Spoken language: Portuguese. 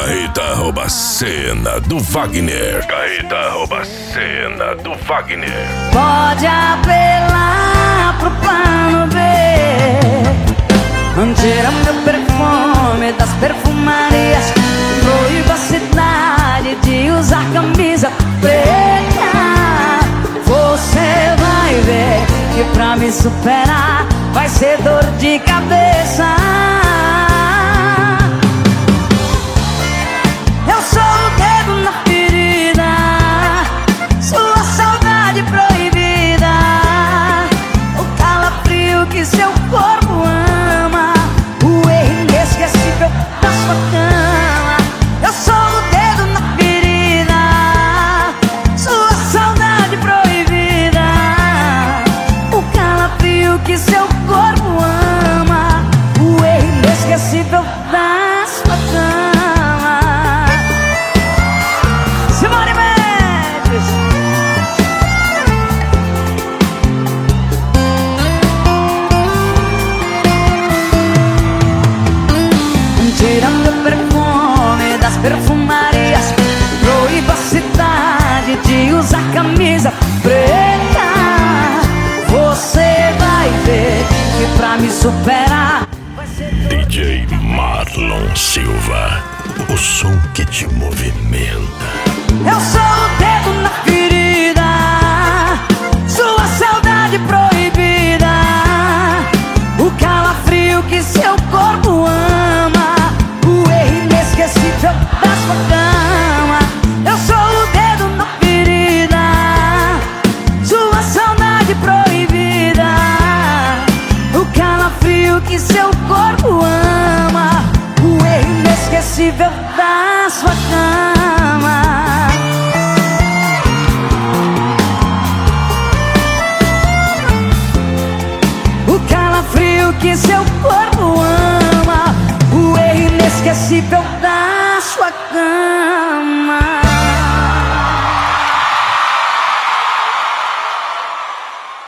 Carreta rouba a cena do Wagner. Carreta rouba a cena do Wagner. Pode apelar pro plano B. Tira meu perfume das perfumarias. Proíba a cidade de usar camisa preta. Você vai ver que pra me superar vai ser dor de cabeça. Eu sou o dedo na ferida, sua saudade proibida, o calafrio que seu corpo ama, o erro inesquecível da sua cama. Eu sou o dedo na ferida, sua saudade proibida, o calafrio que seu corpo ama, o erro inesquecível da sua cama. Tira meu perfume das perfumarias. Proíba a cidade de usar camisa preta. Você vai ver que pra me superar vai ser DJ Marlon Silva, o som que te movimenta. Eu sou o dedo na ferida, sua saudade proibida, o calafrio que seu corpo ama, o erro inesquecível da sua cama. Eu sou o dedo na ferida, sua saudade proibida, o calafrio que seu corpo ama, o erro inesquecível da sua cama. O calafrio que seu corpo ama, o erro inesquecível da